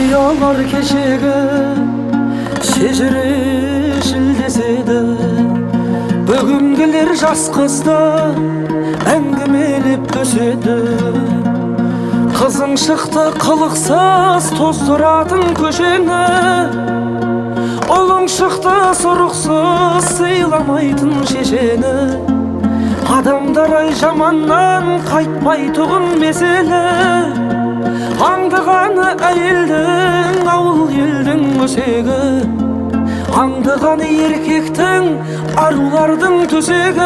Kıyalar keşege şejere şildesede bugün gelir jaz kızda әңгімелеп өседі қызың шықты қылықсыз тоздыратын көшені ұлың шықты сұрықсыз сыйламайтын шешені адамдар ай жаманнан қайтпайтұғын меселі аңдығаны әйелдің ауыл елдің өсегі аңдығаны еркектің арулардың төсегі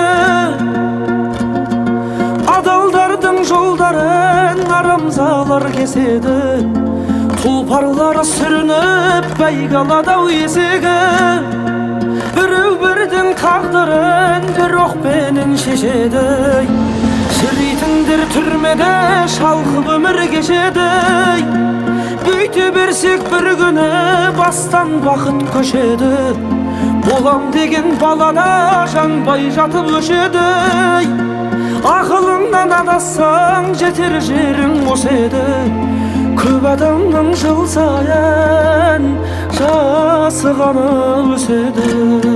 адалдардың жолдарын арамзалар кеседі тұлпарлары сүрініп бәйгалады-ау есегі біреу бірдің тағдырын бір оқпенен шешеді шіритіндер түрмеде шалқып өмір кешеді бүйте берсек бір күні бастан бақыт көшеді болам деген балада жанбай жатып өшеді ақылыңнан адассаң жетер жерің осы еді көп адамның жыл сайын жасығаны өседі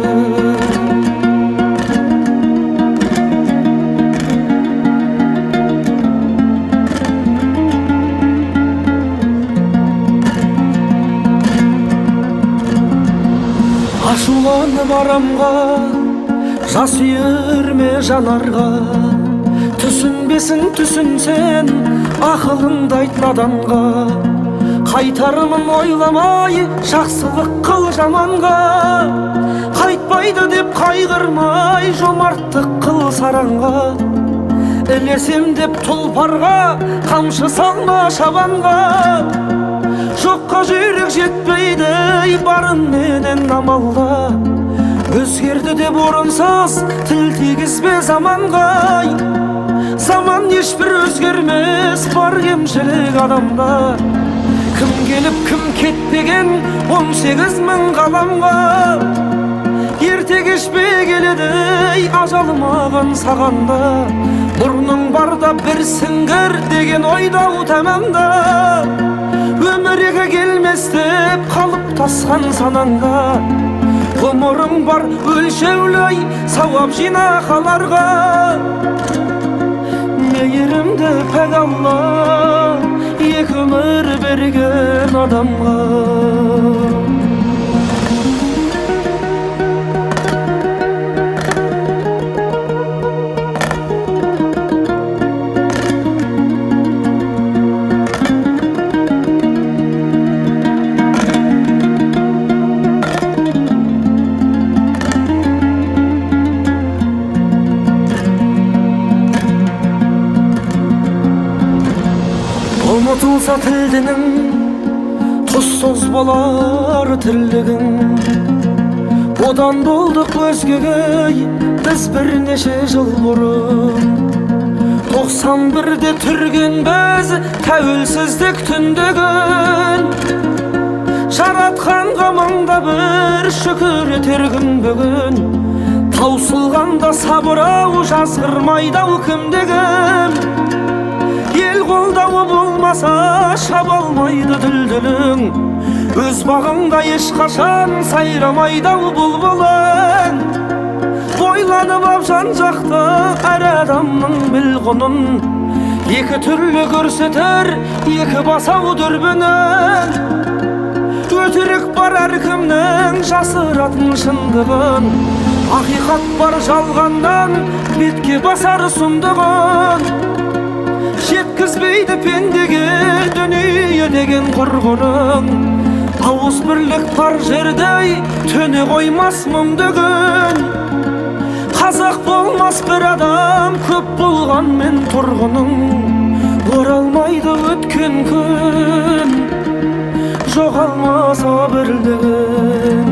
ашуланып арамға жас үйірме жанарға түсінбесін түсінсен ақылыңды айт наданға қайтарымын ойламай жақсылық қыл жаманға қайтпайды деп қайғырмай жомарттық қыл саранға ілесем деп тұлпарға қамшы салма шабанға жоққа жүйрік жетпейді барынменен амалда өзгерді деп орынсыз тіл тигізбе заманға заман ешбір өзгермес бар кемшілік адамда кім келіп кім кетпеген 18 мың ғаламға ерте кешпе келеді ажал маған сағанда бұрның барда бір сіңгір деген ойдау тамамда өмірге келмес деп қалып тасқан санаңда ғұмырың бар өлшеулі сауап жина қаларға мейірімді пәк Алла екі өмір берген адамға ұмытылса тілдінің тұзсыз болар тірлігің одан болдық өзгеге біз бірнеше жыл бұрын 91-де түрген біз тәуелсіздік түндігін жаратқанға мыңда бір шүкір етер күн бүгін таусылғанда сабыр-ау жазғырмайды-ау кімдігім ел қолдауы болмаса шаба алмайды дүлдүлің өз бағыңда ешқашан сайрамайды-ау бұлбұлың ойланып ап жан жақты әр адамның білғұнын екі түрлі көрсетер екі басау дүрбінін өтірік бар әркімнің жасыратын шындығын ақиқат бар жалғаннан бетке басар сұмдығын жеткізбейді пендеге дүние деген құрғырың ауыз бірлік бар жердей төне қоймас мүмдігін қазақ болмас бір адам көп болғанмен тұрғының оралмайды өткен күн жоғалмаса бірлігін